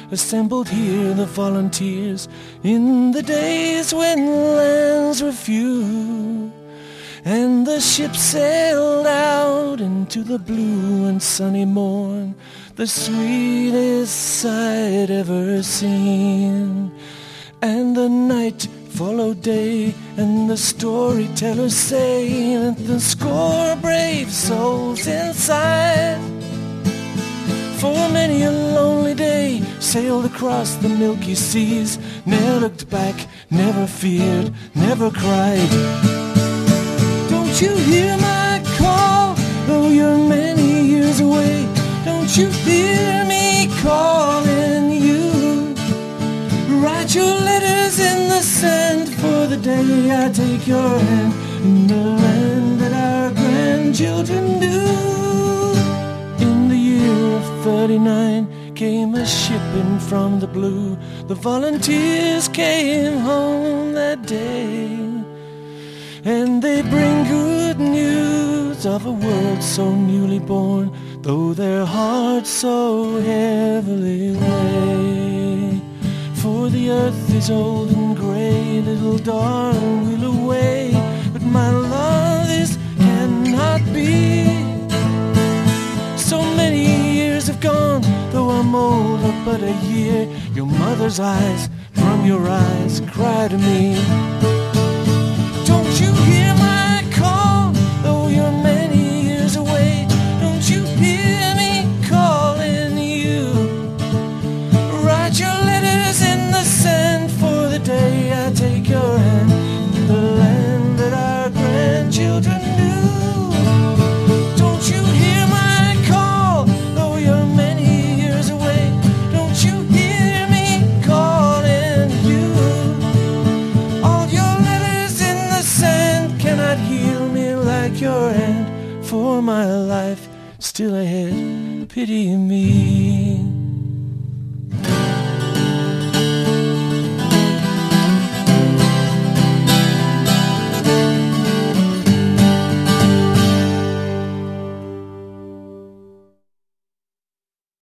assembled here the volunteers in the days when lands were few, and the ship sailed out into the blue and sunny morn, the sweetest sight ever seen. And the night followed day, and the storytellers say that the score brave souls inside, for many a lonely day, sailed across the milky seas, never looked back, never feared, never cried. Don't you hear my call, though you're many years away? Don't you hear me calling you? Write your letters in the sand, for the day I take your hand in the land that our grandchildren knew. In the year of 39 came a ship in from the blue. The volunteers came home that day, and they bring good news of a world so newly born, though their hearts so heavily weigh. For the earth is old and grey, little darling will away, but my love, this cannot be. So many years have gone, though I'm older but a year. Your mother's eyes, from your eyes, cry to me. Don't you hear my call, though you're many years away? Don't you hear me calling you? Write your letters in the sand, for the day I take your hand in the land that our grandchildren knew. Don't you hear my call, though you're many years away? Don't you hear me calling you? All your letters in the sand cannot heal me like your hand, for my life still ahead, pity me.